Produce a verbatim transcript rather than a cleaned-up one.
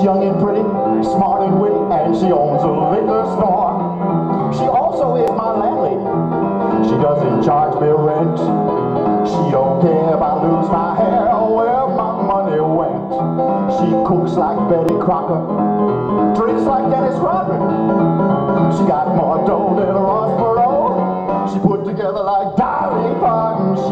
She's young and pretty, smart and witty, and she owns a liquor store. She also is my landlady. She doesn't charge me rent. She don't care if I lose my hair or where my money went. She cooks like Betty Crocker, drinks like Dennis Rodman. She got more dough than Ross Perot. She put together like Dolly Parton.